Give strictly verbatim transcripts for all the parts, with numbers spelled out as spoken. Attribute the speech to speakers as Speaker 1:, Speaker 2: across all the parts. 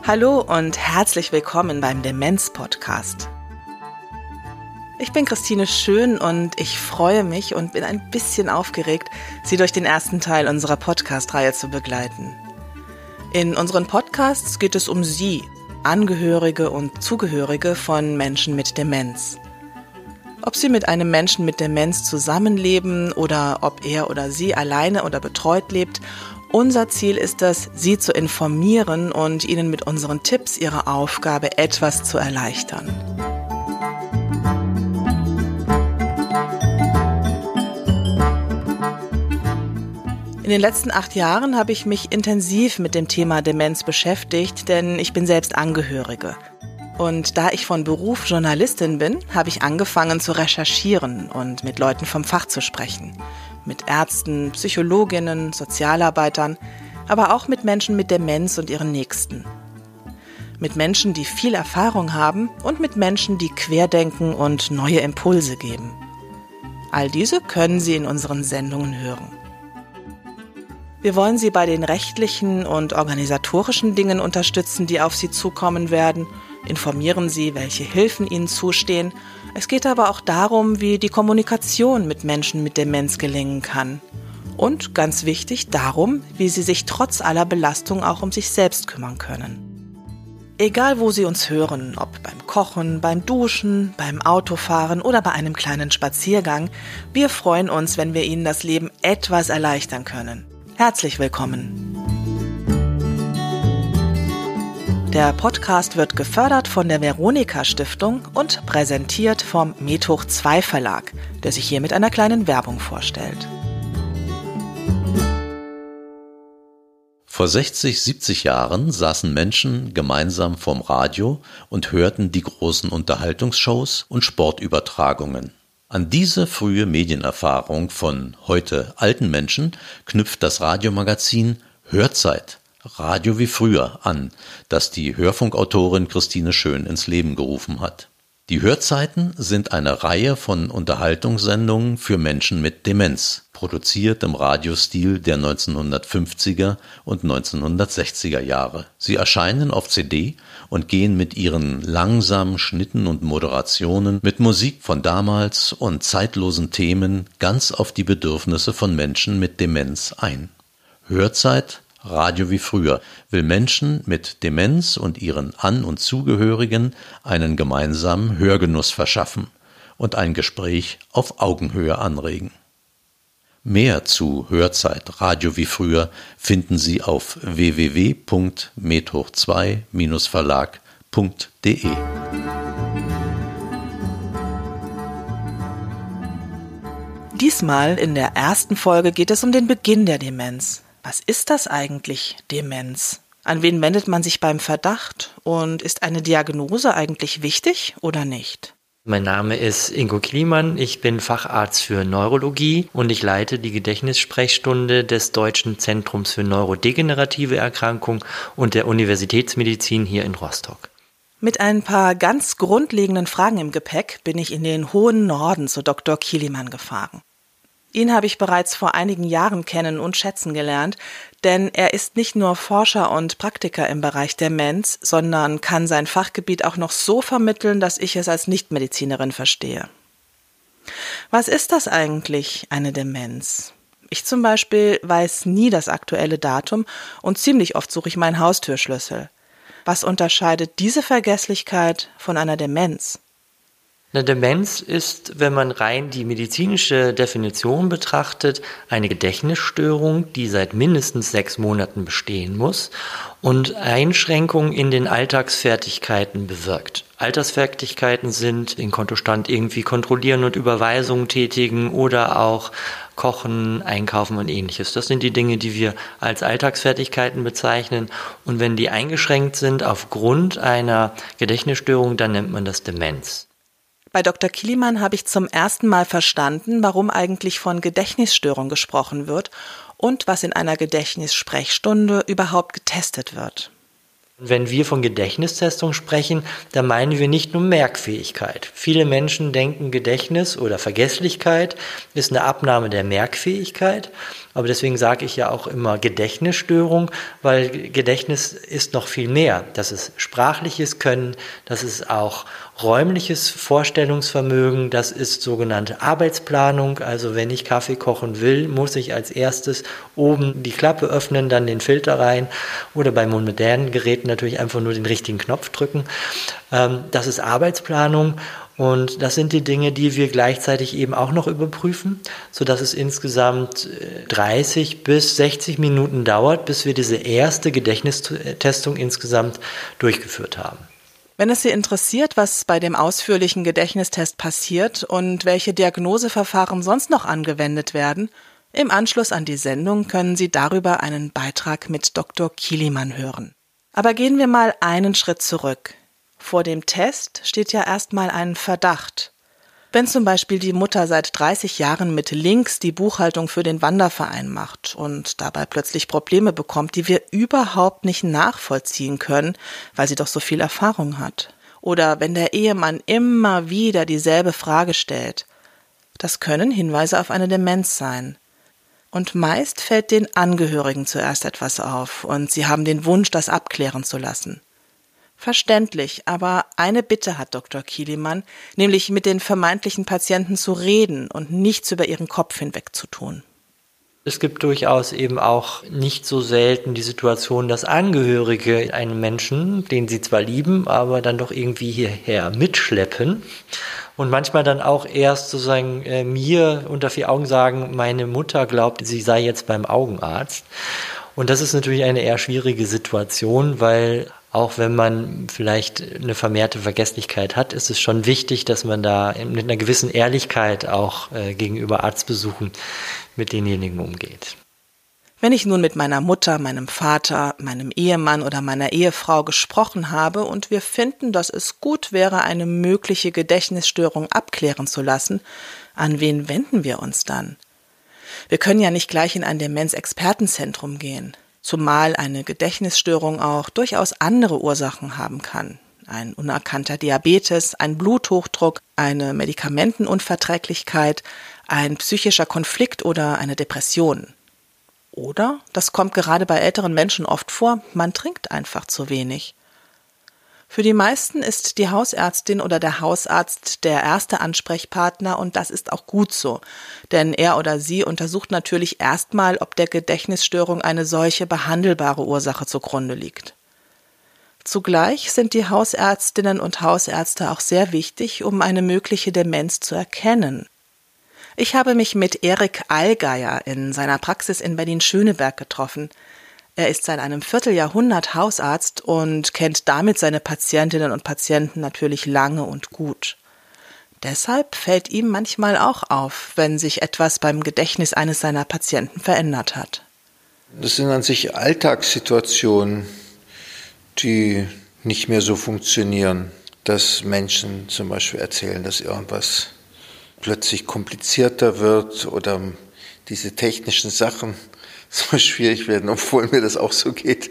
Speaker 1: Hallo und herzlich willkommen beim Demenz-Podcast. Ich bin Christine Schön und ich freue mich und bin ein bisschen aufgeregt, Sie durch den ersten Teil unserer Podcast-Reihe zu begleiten. In unseren Podcasts geht es um Sie, Angehörige und Zugehörige von Menschen mit Demenz. Ob Sie mit einem Menschen mit Demenz zusammenleben oder ob er oder sie alleine oder betreut lebt, unser Ziel ist es, Sie zu informieren und Ihnen mit unseren Tipps Ihre Aufgabe etwas zu erleichtern. In den letzten acht Jahren habe ich mich intensiv mit dem Thema Demenz beschäftigt, denn ich bin selbst Angehörige. Und da ich von Beruf Journalistin bin, habe ich angefangen zu recherchieren und mit Leuten vom Fach zu sprechen. Mit Ärzten, Psychologinnen, Sozialarbeitern, aber auch mit Menschen mit Demenz und ihren Nächsten. Mit Menschen, die viel Erfahrung haben und mit Menschen, die querdenken und neue Impulse geben. All diese können Sie in unseren Sendungen hören. Wir wollen Sie bei den rechtlichen und organisatorischen Dingen unterstützen, die auf Sie zukommen werden, informieren Sie, welche Hilfen Ihnen zustehen. Es geht aber auch darum, wie die Kommunikation mit Menschen mit Demenz gelingen kann. Und ganz wichtig, darum, wie Sie sich trotz aller Belastung auch um sich selbst kümmern können. Egal, wo Sie uns hören, ob beim Kochen, beim Duschen, beim Autofahren oder bei einem kleinen Spaziergang, wir freuen uns, wenn wir Ihnen das Leben etwas erleichtern können. Herzlich willkommen. Der Podcast wird gefördert von der Veronika Stiftung und präsentiert vom Med Hoch zwei Verlag, der sich hier mit einer kleinen Werbung vorstellt.
Speaker 2: Vor sechzig, siebzig Jahren saßen Menschen gemeinsam vorm Radio und hörten die großen Unterhaltungsshows und Sportübertragungen. An diese frühe Medienerfahrung von heute alten Menschen knüpft das Radiomagazin Hörzeit, Radio wie früher an, das die Hörfunkautorin Christine Schön ins Leben gerufen hat. Die Hörzeiten sind eine Reihe von Unterhaltungssendungen für Menschen mit Demenz, produziert im Radiostil der neunzehnhundertfünfziger und neunzehnhundertsechziger Jahre. Sie erscheinen auf C D und gehen mit ihren langsamen Schnitten und Moderationen mit Musik von damals und zeitlosen Themen ganz auf die Bedürfnisse von Menschen mit Demenz ein. Hörzeit, Radio wie früher, will Menschen mit Demenz und ihren An- und Zugehörigen einen gemeinsamen Hörgenuss verschaffen und ein Gespräch auf Augenhöhe anregen. Mehr zu Hörzeit, Radio wie früher finden Sie auf w w w punkt med hoch zwei verlag punkt de.
Speaker 1: Diesmal in der ersten Folge geht es um den Beginn der Demenz. Was ist das eigentlich, Demenz? An wen wendet man sich beim Verdacht? Und ist eine Diagnose eigentlich wichtig oder nicht?
Speaker 3: Mein Name ist Ingo Kielmann, ich bin Facharzt für Neurologie und ich leite die Gedächtnissprechstunde des Deutschen Zentrums für neurodegenerative Erkrankungen und der Universitätsmedizin hier in Rostock.
Speaker 1: Mit ein paar ganz grundlegenden Fragen im Gepäck bin ich in den hohen Norden zu Doktor Kielmann gefahren. Ihn habe ich bereits vor einigen Jahren kennen und schätzen gelernt, denn er ist nicht nur Forscher und Praktiker im Bereich Demenz, sondern kann sein Fachgebiet auch noch so vermitteln, dass ich es als Nichtmedizinerin verstehe. Was ist das eigentlich, eine Demenz? Ich zum Beispiel weiß nie das aktuelle Datum und ziemlich oft suche ich meinen Haustürschlüssel. Was unterscheidet diese Vergesslichkeit von einer Demenz?
Speaker 3: Eine Demenz ist, wenn man rein die medizinische Definition betrachtet, eine Gedächtnisstörung, die seit mindestens sechs Monaten bestehen muss und Einschränkungen in den Alltagsfertigkeiten bewirkt. Alltagsfertigkeiten sind den Kontostand irgendwie kontrollieren und Überweisungen tätigen oder auch kochen, einkaufen und ähnliches. Das sind die Dinge, die wir als Alltagsfertigkeiten bezeichnen. Und wenn die eingeschränkt sind aufgrund einer Gedächtnisstörung, dann nennt man das Demenz.
Speaker 1: Bei Doktor Kielmann habe ich zum ersten Mal verstanden, warum eigentlich von Gedächtnisstörung gesprochen wird und was in einer Gedächtnissprechstunde überhaupt getestet wird.
Speaker 3: Wenn wir von Gedächtnistestung sprechen, dann meinen wir nicht nur Merkfähigkeit. Viele Menschen denken, Gedächtnis oder Vergesslichkeit ist eine Abnahme der Merkfähigkeit. Aber deswegen sage ich ja auch immer Gedächtnisstörung, weil Gedächtnis ist noch viel mehr. Das ist sprachliches Können, das ist auch räumliches Vorstellungsvermögen, das ist sogenannte Arbeitsplanung. Also wenn ich Kaffee kochen will, muss ich als erstes oben die Klappe öffnen, dann den Filter rein oder bei modernen Geräten natürlich einfach nur den richtigen Knopf drücken. Das ist Arbeitsplanung. Und das sind die Dinge, die wir gleichzeitig eben auch noch überprüfen, sodass es insgesamt dreißig bis sechzig Minuten dauert, bis wir diese erste Gedächtnistestung insgesamt durchgeführt haben.
Speaker 1: Wenn es Sie interessiert, was bei dem ausführlichen Gedächtnistest passiert und welche Diagnoseverfahren sonst noch angewendet werden, im Anschluss an die Sendung können Sie darüber einen Beitrag mit Doktor Kiliman hören. Aber gehen wir mal einen Schritt zurück. Vor dem Test steht ja erstmal ein Verdacht. Wenn zum Beispiel die Mutter seit dreißig Jahren mit links die Buchhaltung für den Wanderverein macht und dabei plötzlich Probleme bekommt, die wir überhaupt nicht nachvollziehen können, weil sie doch so viel Erfahrung hat. Oder wenn der Ehemann immer wieder dieselbe Frage stellt. Das können Hinweise auf eine Demenz sein. Und meist fällt den Angehörigen zuerst etwas auf und sie haben den Wunsch, das abklären zu lassen. Verständlich, aber eine Bitte hat Doktor Kiliman, nämlich mit den vermeintlichen Patienten zu reden und nichts über ihren Kopf hinweg zu tun.
Speaker 3: Es gibt durchaus eben auch nicht so selten die Situation, dass Angehörige einen Menschen, den sie zwar lieben, aber dann doch irgendwie hierher mitschleppen und manchmal dann auch erst sozusagen äh, mir unter vier Augen sagen, meine Mutter glaubt, sie sei jetzt beim Augenarzt. Und das ist natürlich eine eher schwierige Situation, weil auch wenn man vielleicht eine vermehrte Vergesslichkeit hat, ist es schon wichtig, dass man da mit einer gewissen Ehrlichkeit auch äh, gegenüber Arztbesuchen mit denjenigen umgeht.
Speaker 1: Wenn ich nun mit meiner Mutter, meinem Vater, meinem Ehemann oder meiner Ehefrau gesprochen habe und wir finden, dass es gut wäre, eine mögliche Gedächtnisstörung abklären zu lassen, an wen wenden wir uns dann? Wir können ja nicht gleich in ein Demenz-Expertenzentrum gehen, zumal eine Gedächtnisstörung auch durchaus andere Ursachen haben kann. Ein unerkannter Diabetes, ein Bluthochdruck, eine Medikamentenunverträglichkeit, ein psychischer Konflikt oder eine Depression. Oder, das kommt gerade bei älteren Menschen oft vor, man trinkt einfach zu wenig. Für die meisten ist die Hausärztin oder der Hausarzt der erste Ansprechpartner und das ist auch gut so, denn er oder sie untersucht natürlich erstmal, ob der Gedächtnisstörung eine solche behandelbare Ursache zugrunde liegt. Zugleich sind die Hausärztinnen und Hausärzte auch sehr wichtig, um eine mögliche Demenz zu erkennen. Ich habe mich mit Erik Allgeier in seiner Praxis in Berlin-Schöneberg getroffen. Er ist seit einem Vierteljahrhundert Hausarzt und kennt damit seine Patientinnen und Patienten natürlich lange und gut. Deshalb fällt ihm manchmal auch auf, wenn sich etwas beim Gedächtnis eines seiner Patienten verändert hat.
Speaker 4: Das sind an sich Alltagssituationen, die nicht mehr so funktionieren. Dass Menschen zum Beispiel erzählen, dass irgendwas plötzlich komplizierter wird oder diese technischen Sachen so schwierig werden, obwohl mir das auch so geht.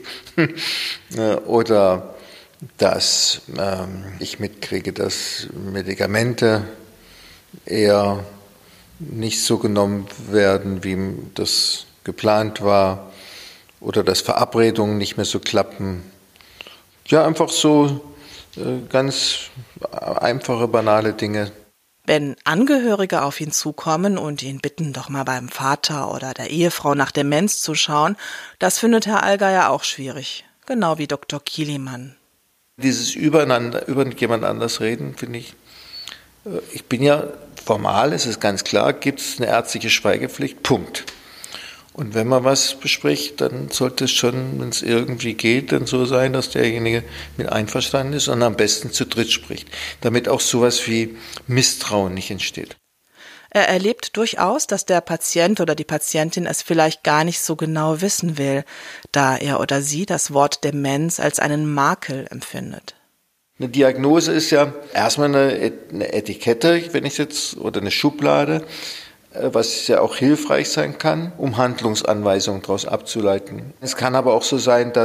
Speaker 4: Oder dass ähm, ich mitkriege, dass Medikamente eher nicht so genommen werden, wie das geplant war. Oder dass Verabredungen nicht mehr so klappen. Ja, einfach so äh, ganz einfache, banale Dinge.
Speaker 1: Wenn Angehörige auf ihn zukommen und ihn bitten, doch mal beim Vater oder der Ehefrau nach Demenz zu schauen, das findet Herr Allgeier auch schwierig, genau wie Doktor Kiliman.
Speaker 4: Dieses Übereinander, über jemand anders reden, finde ich, ich bin ja formal, es ist ganz klar, gibt es eine ärztliche Schweigepflicht, Punkt. Und wenn man was bespricht, dann sollte es schon, wenn es irgendwie geht, dann so sein, dass derjenige mit einverstanden ist und am besten zu dritt spricht, damit auch sowas wie Misstrauen nicht entsteht.
Speaker 1: Er erlebt durchaus, dass der Patient oder die Patientin es vielleicht gar nicht so genau wissen will, da er oder sie das Wort Demenz als einen Makel empfindet.
Speaker 4: Eine Diagnose ist ja erstmal eine, eine Etikette, wenn ich jetzt, oder eine Schublade, was ja auch hilfreich sein kann, um Handlungsanweisungen daraus abzuleiten. Es kann aber auch so sein, dass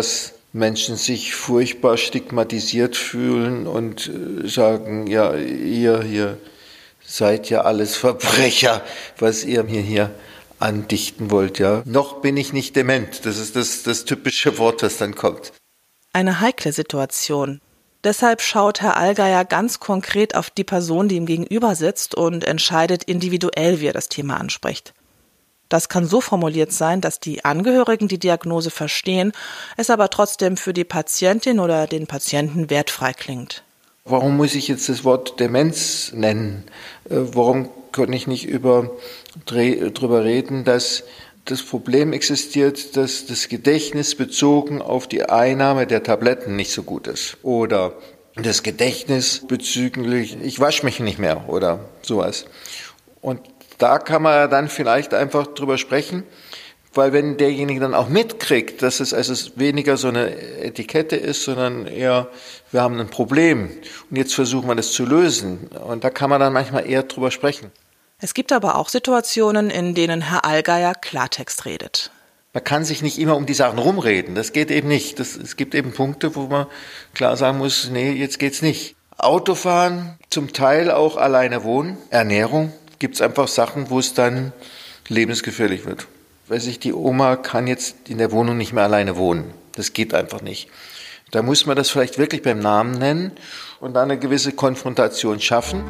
Speaker 4: Menschen sich furchtbar stigmatisiert fühlen und sagen, ja, ihr hier seid ja alles Verbrecher, was ihr mir hier andichten wollt. Ja. Noch bin ich nicht dement, das ist das, das typische Wort, das dann kommt.
Speaker 1: Eine heikle Situation. Deshalb schaut Herr Allgeier ganz konkret auf die Person, die ihm gegenüber sitzt und entscheidet individuell, wie er das Thema anspricht. Das kann so formuliert sein, dass die Angehörigen die Diagnose verstehen, es aber trotzdem für die Patientin oder den Patienten wertfrei klingt.
Speaker 4: Warum muss ich jetzt das Wort Demenz nennen? Warum kann ich nicht über, drüber reden, dass das Problem existiert, dass das Gedächtnis bezogen auf die Einnahme der Tabletten nicht so gut ist? Oder das Gedächtnis bezüglich, ich wasche mich nicht mehr oder sowas. Und da kann man dann vielleicht einfach drüber sprechen, weil wenn derjenige dann auch mitkriegt, dass es also weniger so eine Etikette ist, sondern eher, wir haben ein Problem und jetzt versuchen wir das zu lösen. Und da kann man dann manchmal eher drüber sprechen.
Speaker 1: Es gibt aber auch Situationen, in denen Herr Allgeier Klartext redet.
Speaker 4: Man kann sich nicht immer um die Sachen rumreden, das geht eben nicht. Das, es gibt eben Punkte, wo man klar sagen muss, nee, jetzt geht's nicht. Autofahren, zum Teil auch alleine wohnen, Ernährung. Gibt es einfach Sachen, wo es dann lebensgefährlich wird. Weiß ich, die Oma kann jetzt in der Wohnung nicht mehr alleine wohnen. Das geht einfach nicht. Da muss man das vielleicht wirklich beim Namen nennen und dann eine gewisse Konfrontation schaffen.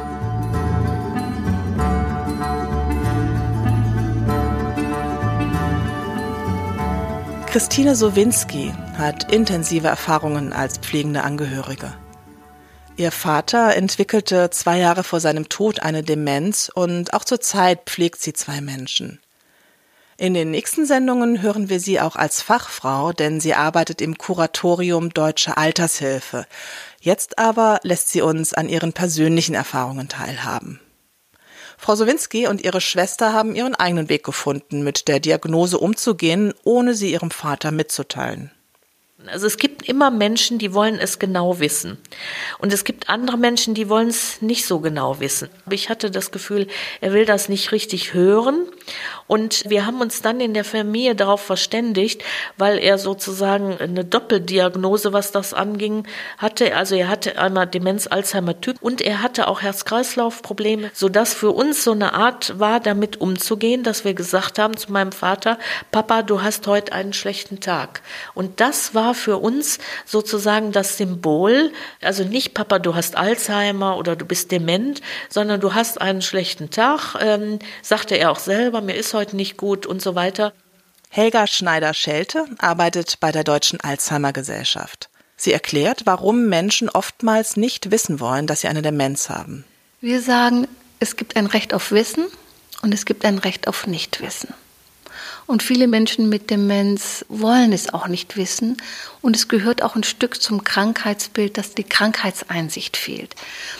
Speaker 1: Christine Sowinski hat intensive Erfahrungen als pflegende Angehörige. Ihr Vater entwickelte zwei Jahre vor seinem Tod eine Demenz und auch zur Zeit pflegt sie zwei Menschen. In den nächsten Sendungen hören wir sie auch als Fachfrau, denn sie arbeitet im Kuratorium Deutsche Altershilfe. Jetzt aber lässt sie uns an ihren persönlichen Erfahrungen teilhaben. Frau Sowinski und ihre Schwester haben ihren eigenen Weg gefunden, mit der Diagnose umzugehen, ohne sie ihrem Vater mitzuteilen.
Speaker 5: Also es gibt immer Menschen, die wollen es genau wissen. Und es gibt andere Menschen, die wollen es nicht so genau wissen. Aber ich hatte das Gefühl, er will das nicht richtig hören. Und wir haben uns dann in der Familie darauf verständigt, weil er sozusagen eine Doppeldiagnose, was das anging, hatte. Also er hatte einmal Demenz-Alzheimer-Typ und er hatte auch Herz-Kreislauf-Probleme, sodass für uns so eine Art war, damit umzugehen, dass wir gesagt haben zu meinem Vater, Papa, du hast heute einen schlechten Tag. Und das war für uns sozusagen das Symbol, also nicht Papa, du hast Alzheimer oder du bist dement, sondern du hast einen schlechten Tag, ähm, sagte er auch selber, mir ist heute nicht gut und so weiter.
Speaker 1: Helga Schneider-Schelte arbeitet bei der Deutschen Alzheimer-Gesellschaft. Sie erklärt, warum Menschen oftmals nicht wissen wollen, dass sie eine Demenz haben.
Speaker 6: Wir sagen, es gibt ein Recht auf Wissen und es gibt ein Recht auf Nichtwissen. Und viele Menschen mit Demenz wollen es auch nicht wissen. Und es gehört auch ein Stück zum Krankheitsbild, dass die Krankheitseinsicht fehlt.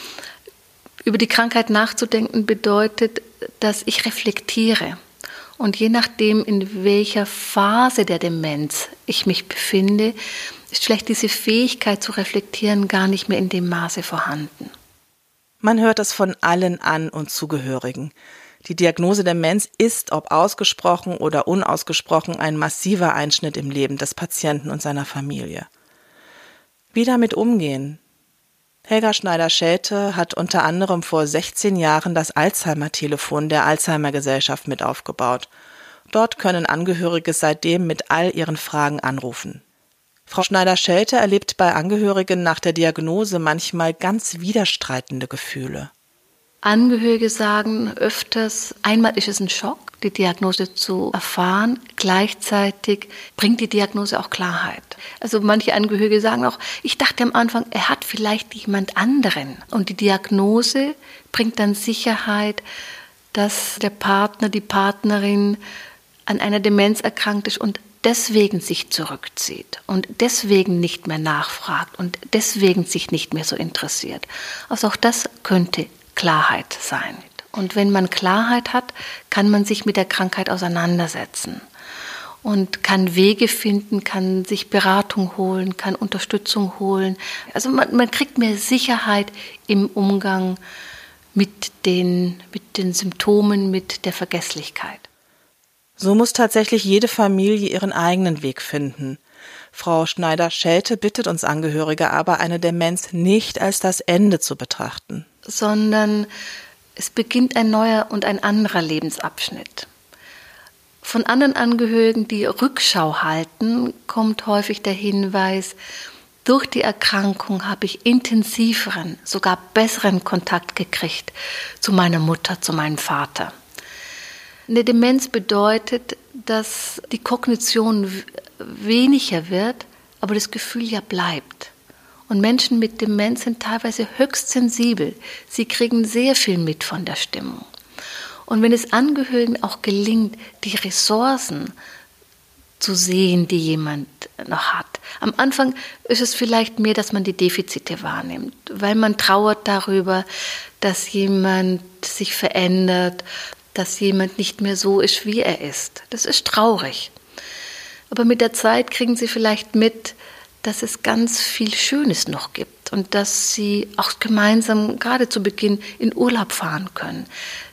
Speaker 6: Über die Krankheit nachzudenken bedeutet, dass ich reflektiere. Und je nachdem, in welcher Phase der Demenz ich mich befinde, ist vielleicht diese Fähigkeit zu reflektieren gar nicht mehr in dem Maße vorhanden.
Speaker 1: Man hört es von allen An- und Zugehörigen. Die Diagnose Demenz ist, ob ausgesprochen oder unausgesprochen, ein massiver Einschnitt im Leben des Patienten und seiner Familie. Wie damit umgehen? Helga Schneider-Schelte hat unter anderem vor sechzehn Jahren das Alzheimer-Telefon der Alzheimer-Gesellschaft mit aufgebaut. Dort können Angehörige seitdem mit all ihren Fragen anrufen. Frau Schneider-Schelte erlebt bei Angehörigen nach der Diagnose manchmal ganz widerstreitende Gefühle.
Speaker 6: Angehörige sagen öfters, einmal ist es ein Schock, die Diagnose zu erfahren. Gleichzeitig bringt die Diagnose auch Klarheit. Also manche Angehörige sagen auch, ich dachte am Anfang, er hat vielleicht jemand anderen. Und die Diagnose bringt dann Sicherheit, dass der Partner, die Partnerin an einer Demenz erkrankt ist und deswegen sich zurückzieht und deswegen nicht mehr nachfragt und deswegen sich nicht mehr so interessiert. Also auch das könnte Klarheit sein. Und wenn man Klarheit hat, kann man sich mit der Krankheit auseinandersetzen und kann Wege finden, kann sich Beratung holen, kann Unterstützung holen. Also man, man kriegt mehr Sicherheit im Umgang mit den, mit den Symptomen, mit der Vergesslichkeit.
Speaker 1: So muss tatsächlich jede Familie ihren eigenen Weg finden. Frau Schneider-Schelte bittet uns Angehörige aber, eine Demenz nicht als das Ende zu betrachten.
Speaker 6: Sondern es beginnt ein neuer und ein anderer Lebensabschnitt. Von anderen Angehörigen, die Rückschau halten, kommt häufig der Hinweis, durch die Erkrankung habe ich intensiveren, sogar besseren Kontakt gekriegt zu meiner Mutter, zu meinem Vater. Eine Demenz bedeutet, dass die Kognition weniger wird, aber das Gefühl ja bleibt. Und Menschen mit Demenz sind teilweise höchst sensibel. Sie kriegen sehr viel mit von der Stimmung. Und wenn es Angehörigen auch gelingt, die Ressourcen zu sehen, die jemand noch hat. Am Anfang ist es vielleicht mehr, dass man die Defizite wahrnimmt, weil man trauert darüber, dass jemand sich verändert, dass jemand nicht mehr so ist, wie er ist. Das ist traurig. Aber mit der Zeit kriegen sie vielleicht mit, dass es ganz viel Schönes noch gibt und dass sie auch gemeinsam gerade zu Beginn in Urlaub fahren können,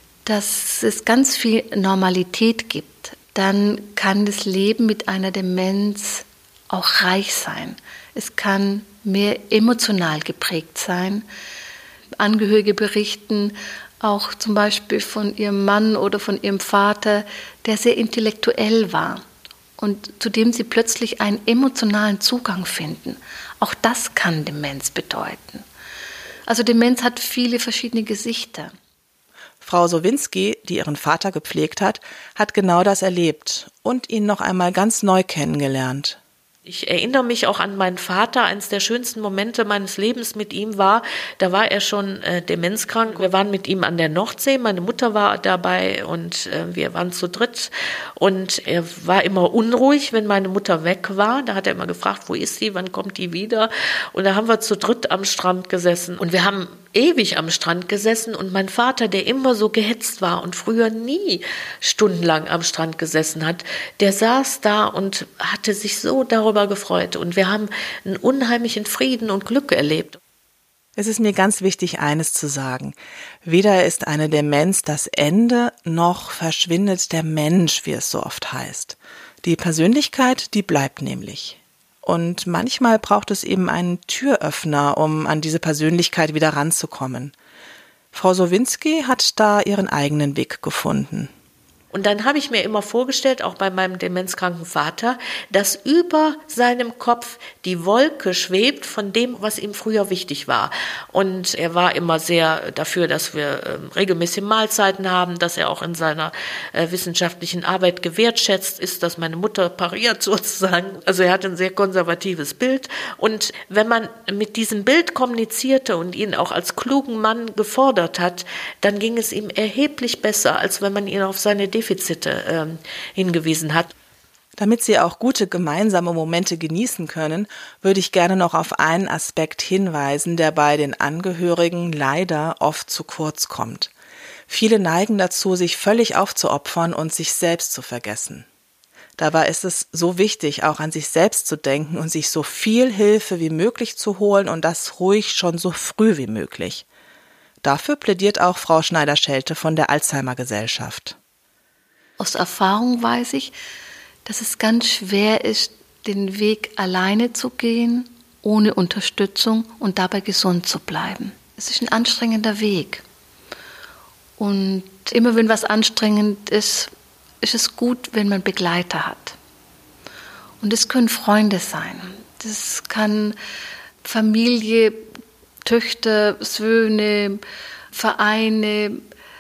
Speaker 6: dass es ganz viel Normalität gibt. Dann kann das Leben mit einer Demenz auch reich sein. Es kann mehr emotional geprägt sein. Angehörige berichten auch zum Beispiel von ihrem Mann oder von ihrem Vater, der sehr intellektuell war und zu dem sie plötzlich einen emotionalen Zugang finden. Auch das kann Demenz bedeuten. Also Demenz hat viele verschiedene Gesichter.
Speaker 1: Frau Sowinski, die ihren Vater gepflegt hat, hat genau das erlebt und ihn noch einmal ganz neu kennengelernt.
Speaker 5: Ich erinnere mich auch an meinen Vater. Eines der schönsten Momente meines Lebens mit ihm war, da war er schon äh, demenzkrank. Wir waren mit ihm an der Nordsee. Meine Mutter war dabei und äh, wir waren zu dritt. Und er war immer unruhig, wenn meine Mutter weg war. Da hat er immer gefragt, wo ist sie, wann kommt die wieder? Und da haben wir zu dritt am Strand gesessen. Und wir haben ewig am Strand gesessen. Und mein Vater, der immer so gehetzt war und früher nie stundenlang am Strand gesessen hat, der saß da und hatte sich so darüber gefreut und wir haben einen unheimlichen Frieden und Glück erlebt.
Speaker 1: Es ist mir ganz wichtig, eines zu sagen. Weder ist eine Demenz das Ende, noch verschwindet der Mensch, wie es so oft heißt. Die Persönlichkeit, die bleibt nämlich. Und manchmal braucht es eben einen Türöffner, um an diese Persönlichkeit wieder ranzukommen. Frau Sowinski hat da ihren eigenen Weg gefunden.
Speaker 5: Und dann habe ich mir immer vorgestellt, auch bei meinem demenzkranken Vater, dass über seinem Kopf die Wolke schwebt von dem, was ihm früher wichtig war. Und er war immer sehr dafür, dass wir äh, regelmäßig Mahlzeiten haben, dass er auch in seiner äh, wissenschaftlichen Arbeit gewertschätzt ist, dass meine Mutter pariert sozusagen. Also er hatte ein sehr konservatives Bild. Und wenn man mit diesem Bild kommunizierte und ihn auch als klugen Mann gefordert hat, dann ging es ihm erheblich besser, als wenn man ihn auf seine Defizite ähm, hingewiesen hat.
Speaker 1: Damit Sie auch gute gemeinsame Momente genießen können, würde ich gerne noch auf einen Aspekt hinweisen, der bei den Angehörigen leider oft zu kurz kommt. Viele neigen dazu, sich völlig aufzuopfern und sich selbst zu vergessen. Dabei ist es so wichtig, auch an sich selbst zu denken und sich so viel Hilfe wie möglich zu holen und das ruhig schon so früh wie möglich. Dafür plädiert auch Frau Schneider-Schelte von der Alzheimer-Gesellschaft.
Speaker 6: Aus Erfahrung weiß ich, dass es ganz schwer ist, den Weg alleine zu gehen, ohne Unterstützung und dabei gesund zu bleiben. Es ist ein anstrengender Weg. Und immer wenn was anstrengend ist, ist es gut, wenn man Begleiter hat. Und es können Freunde sein. Das kann Familie, Töchter, Söhne, Vereine,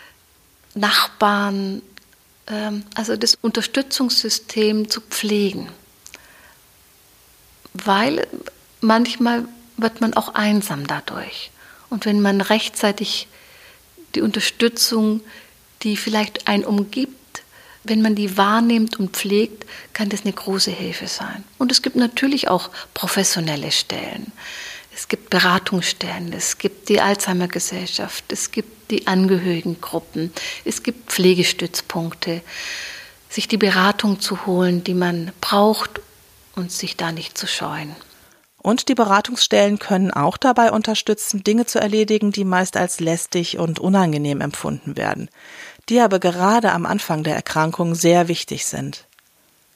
Speaker 6: Nachbarn, also das Unterstützungssystem zu pflegen. Weil manchmal wird man auch einsam dadurch. Und wenn man rechtzeitig die Unterstützung, die vielleicht einen umgibt, wenn man die wahrnimmt und pflegt, kann das eine große Hilfe sein. Und es gibt natürlich auch professionelle Stellen. Es gibt Beratungsstellen, es gibt die Alzheimer-Gesellschaft, es gibt die Angehörigengruppen, es gibt Pflegestützpunkte, sich die Beratung zu holen, die man braucht und sich da nicht zu scheuen.
Speaker 1: Und die Beratungsstellen können auch dabei unterstützen, Dinge zu erledigen, die meist als lästig und unangenehm empfunden werden, die aber gerade am Anfang der Erkrankung sehr wichtig sind.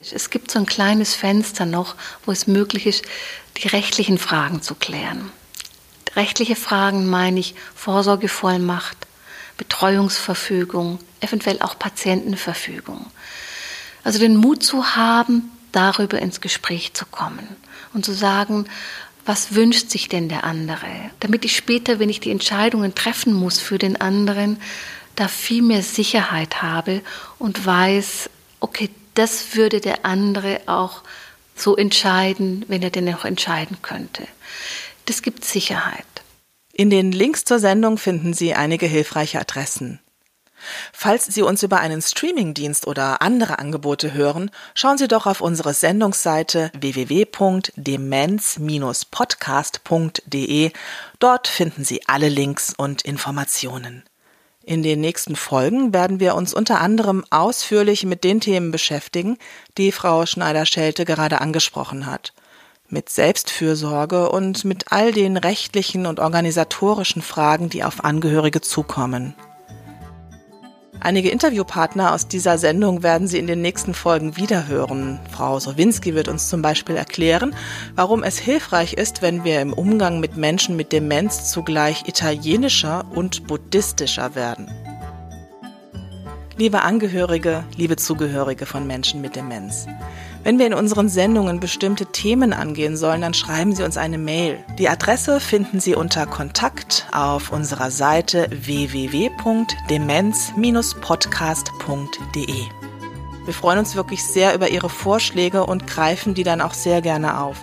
Speaker 6: Es gibt so ein kleines Fenster noch, wo es möglich ist, die rechtlichen Fragen zu klären. Rechtliche Fragen meine ich Vorsorgevollmacht, Betreuungsverfügung, eventuell auch Patientenverfügung. Also den Mut zu haben, darüber ins Gespräch zu kommen und zu sagen, was wünscht sich denn der andere, damit ich später, wenn ich die Entscheidungen treffen muss für den anderen, da viel mehr Sicherheit habe und weiß, okay, das würde der andere auch so entscheiden, wenn er denn auch entscheiden könnte. Das gibt Sicherheit.
Speaker 1: In den Links zur Sendung finden Sie einige hilfreiche Adressen. Falls Sie uns über einen Streamingdienst oder andere Angebote hören, schauen Sie doch auf unsere Sendungsseite w w w punkt demenz Bindestrich podcast punkt d e. Dort finden Sie alle Links und Informationen. In den nächsten Folgen werden wir uns unter anderem ausführlich mit den Themen beschäftigen, die Frau Schneider-Schelte gerade angesprochen hat. Mit Selbstfürsorge und mit all den rechtlichen und organisatorischen Fragen, die auf Angehörige zukommen. Einige Interviewpartner aus dieser Sendung werden Sie in den nächsten Folgen wiederhören. Frau Sowinski wird uns zum Beispiel erklären, warum es hilfreich ist, wenn wir im Umgang mit Menschen mit Demenz zugleich italienischer und buddhistischer werden. Liebe Angehörige, liebe Zugehörige von Menschen mit Demenz, wenn wir in unseren Sendungen bestimmte Themen angehen sollen, dann schreiben Sie uns eine Mail. Die Adresse finden Sie unter Kontakt auf unserer Seite w w w punkt demenz Bindestrich podcast punkt d e. Wir freuen uns wirklich sehr über Ihre Vorschläge und greifen die dann auch sehr gerne auf.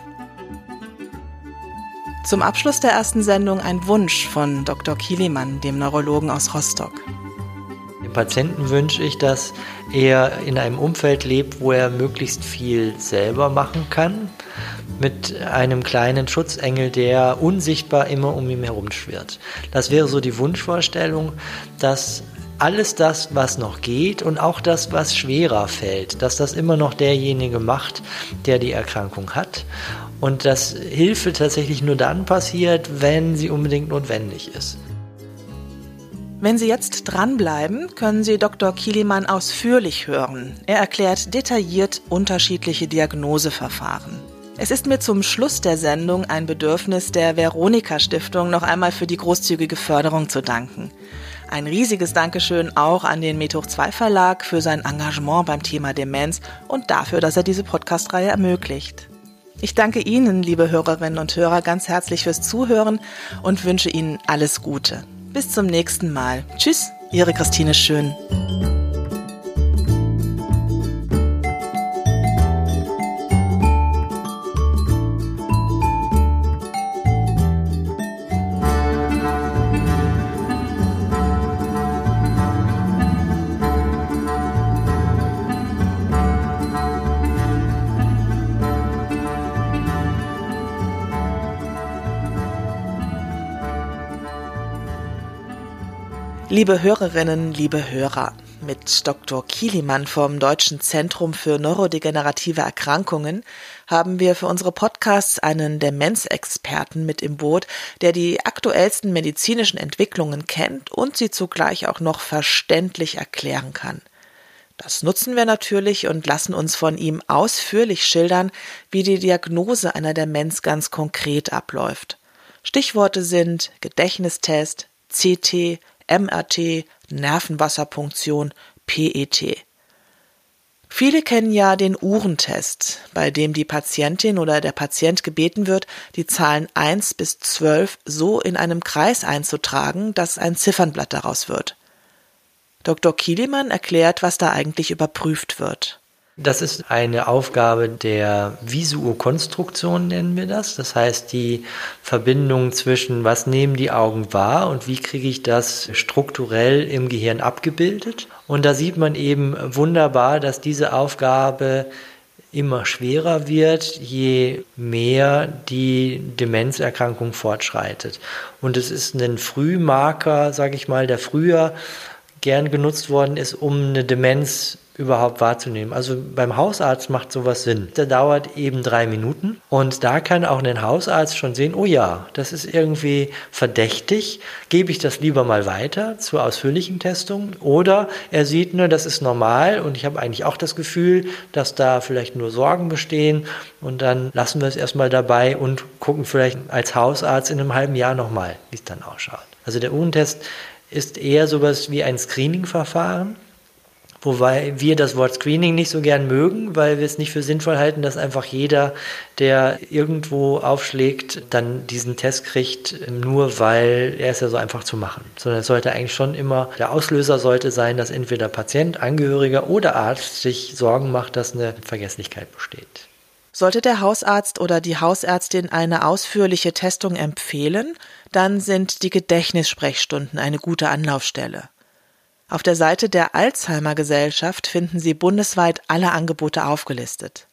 Speaker 1: Zum Abschluss der ersten Sendung ein Wunsch von Doktor Kiliman, dem Neurologen aus Rostock.
Speaker 3: Dem Patienten wünsche ich, dass er in einem Umfeld lebt, wo er möglichst viel selber machen kann, mit einem kleinen Schutzengel, der unsichtbar immer um ihn herum schwirrt. Das wäre so die Wunschvorstellung, dass alles das, was noch geht und auch das, was schwerer fällt, dass das immer noch derjenige macht, der die Erkrankung hat und dass Hilfe tatsächlich nur dann passiert, wenn sie unbedingt notwendig ist.
Speaker 1: Wenn Sie jetzt dranbleiben, können Sie Doktor Kiliman ausführlich hören. Er erklärt detailliert unterschiedliche Diagnoseverfahren. Es ist mir zum Schluss der Sendung ein Bedürfnis der Veronika-Stiftung noch einmal für die großzügige Förderung zu danken. Ein riesiges Dankeschön auch an den Methoch zwei Verlag für sein Engagement beim Thema Demenz und dafür, dass er diese Podcast-Reihe ermöglicht. Ich danke Ihnen, liebe Hörerinnen und Hörer, ganz herzlich fürs Zuhören und wünsche Ihnen alles Gute. Bis zum nächsten Mal. Tschüss, Ihre Christine Schön. Liebe Hörerinnen, liebe Hörer, mit Doktor Kiliman vom Deutschen Zentrum für neurodegenerative Erkrankungen haben wir für unsere Podcasts einen Demenzexperten mit im Boot, der die aktuellsten medizinischen Entwicklungen kennt und sie zugleich auch noch verständlich erklären kann. Das nutzen wir natürlich und lassen uns von ihm ausführlich schildern, wie die Diagnose einer Demenz ganz konkret abläuft. Stichworte sind Gedächtnistest, C T, M R T, Nervenwasserpunktion, P E T. Viele kennen ja den Uhrentest, bei dem die Patientin oder der Patient gebeten wird, die Zahlen eins bis zwölf so in einem Kreis einzutragen, dass ein Ziffernblatt daraus wird. Doktor Kiliman erklärt, was da eigentlich überprüft wird.
Speaker 3: Das ist eine Aufgabe der Visuokonstruktion, nennen wir das. Das heißt, die Verbindung zwischen, was nehmen die Augen wahr und wie kriege ich das strukturell im Gehirn abgebildet. Und da sieht man eben wunderbar, dass diese Aufgabe immer schwerer wird, je mehr die Demenzerkrankung fortschreitet. Und es ist ein Frühmarker, sage ich mal, der früher gern genutzt worden ist, um eine Demenz überhaupt wahrzunehmen. Also beim Hausarzt macht sowas Sinn. Der dauert eben drei Minuten und da kann auch ein Hausarzt schon sehen, oh ja, das ist irgendwie verdächtig, gebe ich das lieber mal weiter zur ausführlichen Testung, oder er sieht nur, das ist normal und ich habe eigentlich auch das Gefühl, dass da vielleicht nur Sorgen bestehen, und dann lassen wir es erstmal dabei und gucken vielleicht als Hausarzt in einem halben Jahr nochmal, wie es dann ausschaut. Also der Uhrentest ist eher sowas wie ein Screening-Verfahren, wobei wir das Wort Screening nicht so gern mögen, weil wir es nicht für sinnvoll halten, dass einfach jeder, der irgendwo aufschlägt, dann diesen Test kriegt, nur weil er ist ja so einfach zu machen. Sondern es sollte eigentlich schon immer, der Auslöser sollte sein, dass entweder Patient, Angehöriger oder Arzt sich Sorgen macht, dass eine Vergesslichkeit besteht.
Speaker 1: Sollte der Hausarzt oder die Hausärztin eine ausführliche Testung empfehlen, dann sind die Gedächtnissprechstunden eine gute Anlaufstelle. Auf der Seite der Alzheimer-Gesellschaft finden Sie bundesweit alle Angebote aufgelistet.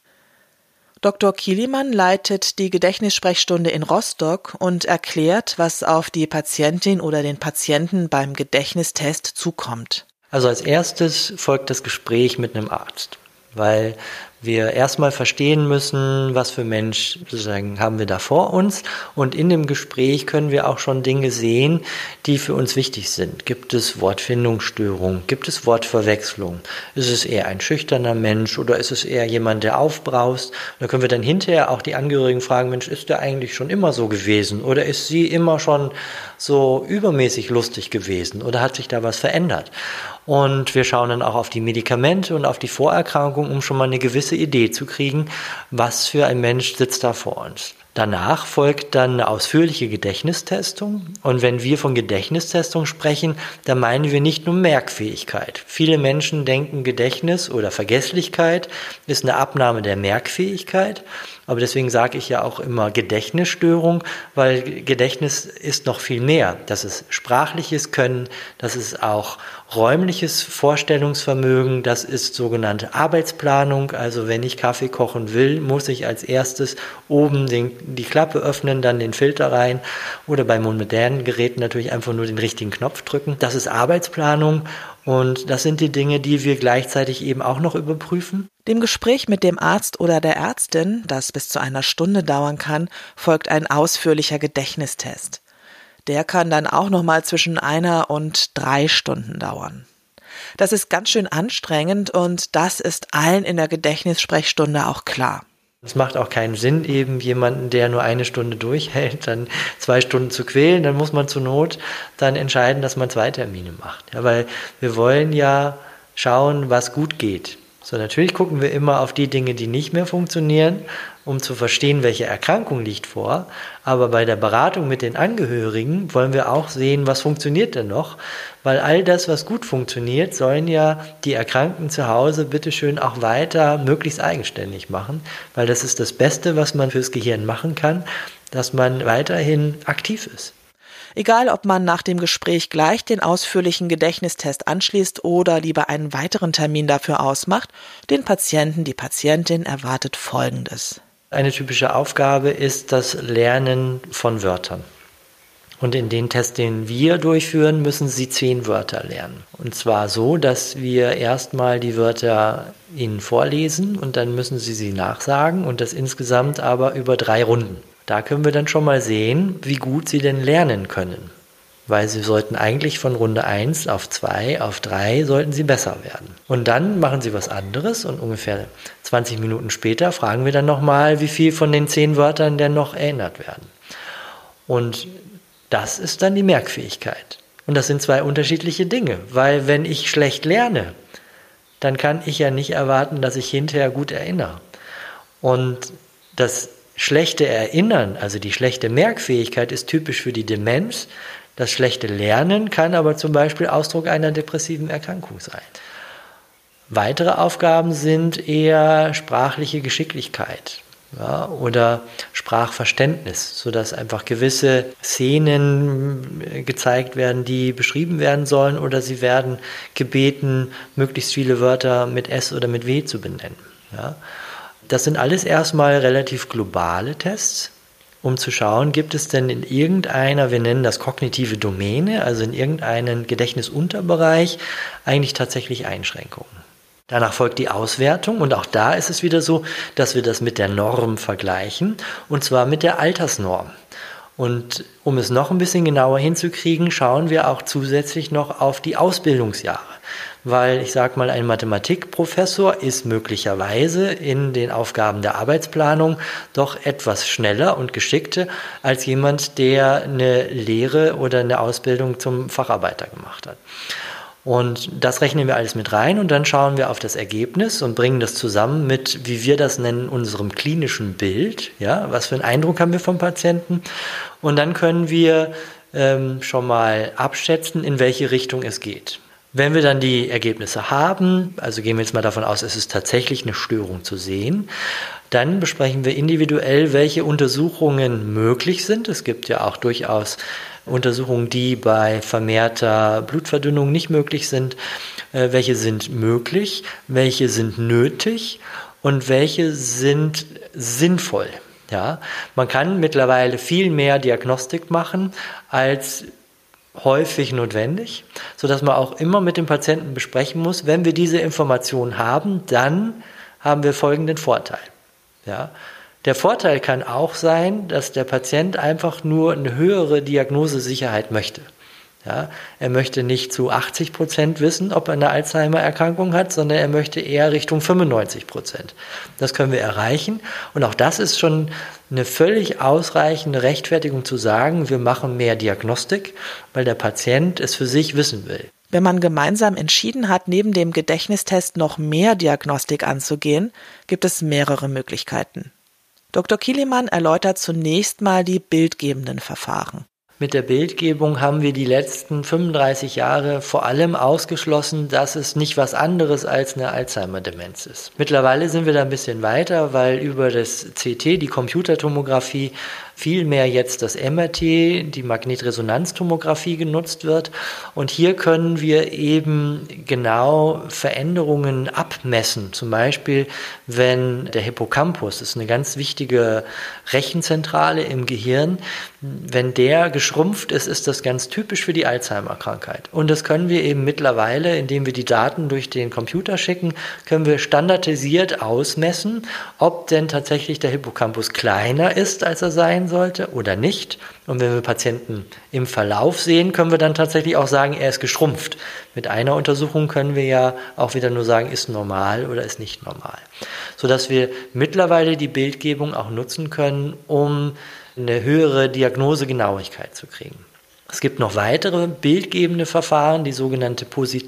Speaker 1: Doktor Kielimann leitet die Gedächtnissprechstunde in Rostock und erklärt, was auf die Patientin oder den Patienten beim Gedächtnistest zukommt.
Speaker 3: Also als erstes folgt das Gespräch mit einem Arzt, weil wir erstmal verstehen müssen, was für Mensch sozusagen haben wir da vor uns, und in dem Gespräch können wir auch schon Dinge sehen, die für uns wichtig sind. Gibt es Wortfindungsstörungen? Gibt es Wortverwechslung? Ist es eher ein schüchterner Mensch oder ist es eher jemand, der aufbraust? Da können wir dann hinterher auch die Angehörigen fragen, Mensch, ist der eigentlich schon immer so gewesen oder ist sie immer schon so übermäßig lustig gewesen oder hat sich da was verändert? Und wir schauen dann auch auf die Medikamente und auf die Vorerkrankung, um schon mal eine gewisse Idee zu kriegen, was für ein Mensch sitzt da vor uns. Danach folgt dann eine ausführliche Gedächtnistestung. Und wenn wir von Gedächtnistestung sprechen, dann meinen wir nicht nur Merkfähigkeit. Viele Menschen denken, Gedächtnis oder Vergesslichkeit ist eine Abnahme der Merkfähigkeit. Aber deswegen sage ich ja auch immer Gedächtnisstörung, weil Gedächtnis ist noch viel mehr. Das ist sprachliches Können, das ist auch räumliches Vorstellungsvermögen, das ist sogenannte Arbeitsplanung. Also wenn ich Kaffee kochen will, muss ich als erstes oben den, die Klappe öffnen, dann den Filter rein oder bei modernen Geräten natürlich einfach nur den richtigen Knopf drücken. Das ist Arbeitsplanung. Und das sind die Dinge, die wir gleichzeitig eben auch noch überprüfen.
Speaker 1: Dem Gespräch mit dem Arzt oder der Ärztin, das bis zu einer Stunde dauern kann, folgt ein ausführlicher Gedächtnistest. Der kann dann auch noch mal zwischen einer und drei Stunden dauern. Das ist ganz schön anstrengend und das ist allen in der Gedächtnissprechstunde auch klar.
Speaker 3: Es macht auch keinen Sinn, eben jemanden, der nur eine Stunde durchhält, dann zwei Stunden zu quälen. Dann muss man zur Not dann entscheiden, dass man zwei Termine macht. Ja, weil wir wollen ja schauen, was gut geht. So, natürlich gucken wir immer auf die Dinge, die nicht mehr funktionieren, um zu verstehen, welche Erkrankung liegt vor. Aber bei der Beratung mit den Angehörigen wollen wir auch sehen, was funktioniert denn noch. Weil all das, was gut funktioniert, sollen ja die Erkrankten zu Hause bitteschön auch weiter möglichst eigenständig machen. Weil das ist das Beste, was man fürs Gehirn machen kann, dass man weiterhin aktiv ist.
Speaker 1: Egal, ob man nach dem Gespräch gleich den ausführlichen Gedächtnistest anschließt oder lieber einen weiteren Termin dafür ausmacht, den Patienten, die Patientin erwartet Folgendes.
Speaker 3: Eine typische Aufgabe ist das Lernen von Wörtern. Und in den Test, den wir durchführen, müssen Sie zehn Wörter lernen. Und zwar so, dass wir erstmal die Wörter Ihnen vorlesen und dann müssen Sie sie nachsagen und das insgesamt aber über drei Runden. Da können wir dann schon mal sehen, wie gut Sie denn lernen können. Weil Sie sollten eigentlich von Runde eins auf zwei, auf drei sollten Sie besser werden. Und dann machen Sie was anderes und ungefähr zwanzig Minuten später fragen wir dann nochmal, wie viel von den zehn Wörtern denn noch erinnert werden. Und das ist dann die Merkfähigkeit. Und das sind zwei unterschiedliche Dinge, weil wenn ich schlecht lerne, dann kann ich ja nicht erwarten, dass ich hinterher gut erinnere. Und das schlechte Erinnern, also die schlechte Merkfähigkeit, ist typisch für die Demenz. Das schlechte Lernen kann aber zum Beispiel Ausdruck einer depressiven Erkrankung sein. Weitere Aufgaben sind eher sprachliche Geschicklichkeit. Ja, oder Sprachverständnis, sodass einfach gewisse Szenen gezeigt werden, die beschrieben werden sollen, oder sie werden gebeten, möglichst viele Wörter mit S oder mit W zu benennen. Ja. Das sind alles erstmal relativ globale Tests, um zu schauen, gibt es denn in irgendeiner, wir nennen das kognitive Domäne, also in irgendeinem Gedächtnisunterbereich, eigentlich tatsächlich Einschränkungen. Danach folgt die Auswertung und auch da ist es wieder so, dass wir das mit der Norm vergleichen und zwar mit der Altersnorm. Und um es noch ein bisschen genauer hinzukriegen, schauen wir auch zusätzlich noch auf die Ausbildungsjahre. Weil ich sage mal, ein Mathematikprofessor ist möglicherweise in den Aufgaben der Arbeitsplanung doch etwas schneller und geschickter als jemand, der eine Lehre oder eine Ausbildung zum Facharbeiter gemacht hat. Und das rechnen wir alles mit rein und dann schauen wir auf das Ergebnis und bringen das zusammen mit, wie wir das nennen, unserem klinischen Bild. Ja, was für einen Eindruck haben wir vom Patienten? Und dann können wir ähm, schon mal abschätzen, in welche Richtung es geht. Wenn wir dann die Ergebnisse haben, also gehen wir jetzt mal davon aus, es ist tatsächlich eine Störung zu sehen, dann besprechen wir individuell, welche Untersuchungen möglich sind. Es gibt ja auch durchaus Untersuchungen, die bei vermehrter Blutverdünnung nicht möglich sind. Äh, welche sind möglich, welche sind nötig und welche sind sinnvoll. Ja? Man kann mittlerweile viel mehr Diagnostik machen als häufig notwendig, sodass man auch immer mit dem Patienten besprechen muss, wenn wir diese Informationen haben, dann haben wir folgenden Vorteil. Ja? Der Vorteil kann auch sein, dass der Patient einfach nur eine höhere Diagnosesicherheit möchte. Ja, er möchte nicht zu achtzig Prozent wissen, ob er eine Alzheimer-Erkrankung hat, sondern er möchte eher Richtung fünfundneunzig Prozent. Das können wir erreichen und auch das ist schon eine völlig ausreichende Rechtfertigung zu sagen, wir machen mehr Diagnostik, weil der Patient es für sich wissen will.
Speaker 1: Wenn man gemeinsam entschieden hat, neben dem Gedächtnistest noch mehr Diagnostik anzugehen, gibt es mehrere Möglichkeiten. Doktor Kiliman erläutert zunächst mal die bildgebenden Verfahren.
Speaker 3: Mit der Bildgebung haben wir die letzten fünfunddreißig Jahre vor allem ausgeschlossen, dass es nicht was anderes als eine Alzheimer-Demenz ist. Mittlerweile sind wir da ein bisschen weiter, weil über das C T, die Computertomographie, vielmehr jetzt das M R T, die Magnetresonanztomographie genutzt wird. Und hier können wir eben genau Veränderungen abmessen. Zum Beispiel, wenn der Hippocampus, das ist eine ganz wichtige Rechenzentrale im Gehirn, wenn der geschrumpft ist, ist das ganz typisch für die Alzheimer-Krankheit. Und das können wir eben mittlerweile, indem wir die Daten durch den Computer schicken, können wir standardisiert ausmessen, ob denn tatsächlich der Hippocampus kleiner ist, als er sein sollte oder nicht. Und wenn wir Patienten im Verlauf sehen, können wir dann tatsächlich auch sagen, er ist geschrumpft. Mit einer Untersuchung können wir ja auch wieder nur sagen, ist normal oder ist nicht normal. Sodass wir mittlerweile die Bildgebung auch nutzen können, um eine höhere Diagnosegenauigkeit zu kriegen. Es gibt noch weitere bildgebende Verfahren, die sogenannte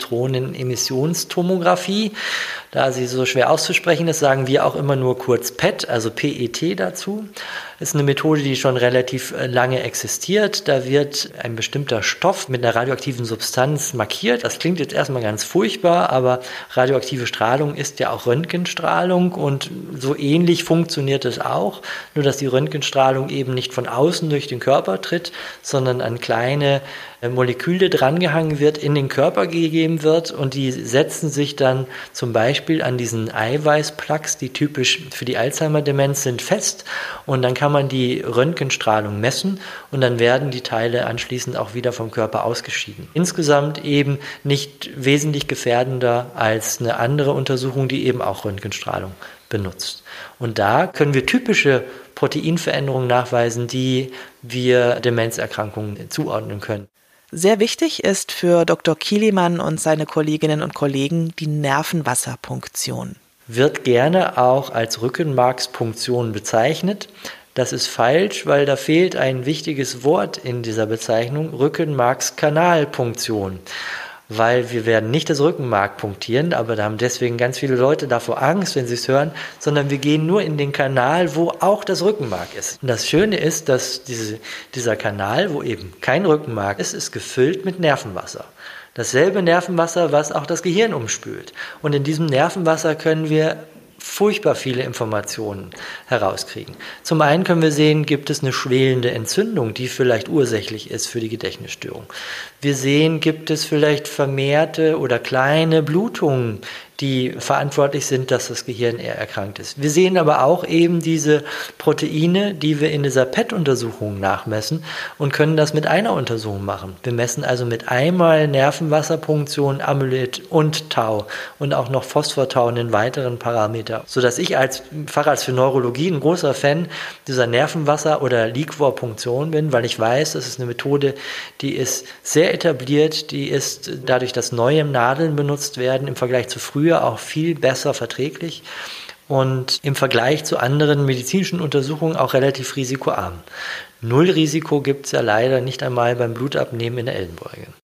Speaker 3: Positronenemissionstomographie. Da sie so schwer auszusprechen ist, sagen wir auch immer nur kurz P E T, also P E T dazu. Das ist eine Methode, die schon relativ lange existiert. Da wird ein bestimmter Stoff mit einer radioaktiven Substanz markiert. Das klingt jetzt erstmal ganz furchtbar, aber radioaktive Strahlung ist ja auch Röntgenstrahlung und so ähnlich funktioniert es auch. Nur, dass die Röntgenstrahlung eben nicht von außen durch den Körper tritt, sondern an kleine Moleküle drangehangen wird, in den Körper gegeben wird und die setzen sich dann zum Beispiel an diesen Eiweißplaques, die typisch für die Alzheimer-Demenz sind, fest und dann kann man die Röntgenstrahlung messen und dann werden die Teile anschließend auch wieder vom Körper ausgeschieden. Insgesamt eben nicht wesentlich gefährdender als eine andere Untersuchung, die eben auch Röntgenstrahlung benutzt. Und da können wir typische Proteinveränderungen nachweisen, die wir Demenzerkrankungen zuordnen können.
Speaker 1: Sehr wichtig ist für Doktor Kiliman und seine Kolleginnen und Kollegen die Nervenwasserpunktion.
Speaker 3: Wird gerne auch als Rückenmarkspunktion bezeichnet. Das ist falsch, weil da fehlt ein wichtiges Wort in dieser Bezeichnung, Rückenmarkskanalpunktion. Weil wir werden nicht das Rückenmark punktieren, aber da haben deswegen ganz viele Leute davor Angst, wenn sie es hören, sondern wir gehen nur in den Kanal, wo auch das Rückenmark ist. Und das Schöne ist, dass diese, dieser Kanal, wo eben kein Rückenmark ist, ist gefüllt mit Nervenwasser. Dasselbe Nervenwasser, was auch das Gehirn umspült. Und in diesem Nervenwasser können wir furchtbar viele Informationen herauskriegen. Zum einen können wir sehen, gibt es eine schwelende Entzündung, die vielleicht ursächlich ist für die Gedächtnisstörung. Wir sehen, gibt es vielleicht vermehrte oder kleine Blutungen, die verantwortlich sind, dass das Gehirn eher erkrankt ist. Wir sehen aber auch eben diese Proteine, die wir in dieser P E T-Untersuchung nachmessen und können das mit einer Untersuchung machen. Wir messen also mit einmal Nervenwasserpunktion, Amyloid und Tau und auch noch Phosphor-Tau und den weiteren Parameter, sodass ich als Facharzt für Neurologie ein großer Fan dieser Nervenwasser- oder Liquor-Punktion bin, weil ich weiß, das ist eine Methode, die ist sehr etabliert, die ist dadurch, dass neue Nadeln benutzt werden, im Vergleich zu früher auch viel besser verträglich und im Vergleich zu anderen medizinischen Untersuchungen auch relativ risikoarm. Null Risiko gibt es ja leider nicht einmal beim Blutabnehmen in der Ellenbeuge.